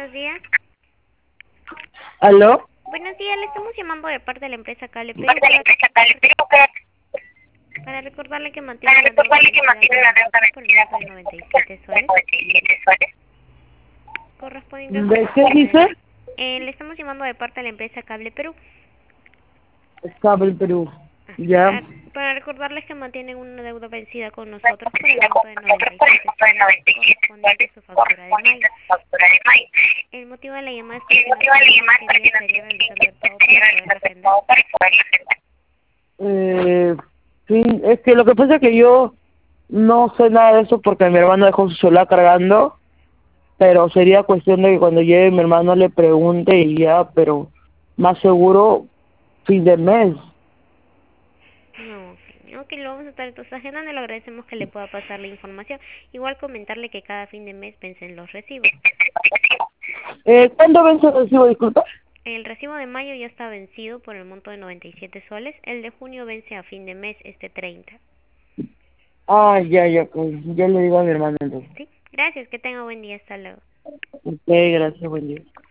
buenos días. ¿Aló? Buenos días, le estamos llamando de parte de la empresa Cable Perú para recordarle que mantiene una deuda vencida con nosotros por el monto de 97 soles, correspondiente a su ¿De qué factura de dice? mayo. Le estamos llamando de parte de la empresa Cable Perú Cable Perú. ah, Ya. para recordarles que mantienen una deuda vencida con nosotros por el monto de 97 soles, correspondiente a su factura de mayo. El motivo de la llamada es porque nos indican qué día estaría realizando el pago para poderlo agendar. Sí, es que lo que pasa es que yo no sé nada de eso porque mi hermano dejó su celular cargando, pero sería cuestión de que cuando llegue mi hermano le pregunte y ya, pero más seguro fin de mes. No, ok, lo vamos a estar entonces agendando y le agradecemos que le pueda pasar la información. Igual comentarle que cada fin de mes vencen los recibos. ¿Cuándo vence el recibo, disculpa? El recibo de mayo ya está vencido por el monto de 97 soles. El de junio vence a fin de mes, este 30. Ah, ya, pues, ya le digo a mi hermano entonces. ¿Sí? Gracias, que tenga buen día. Hasta luego. Ok, gracias, buen día.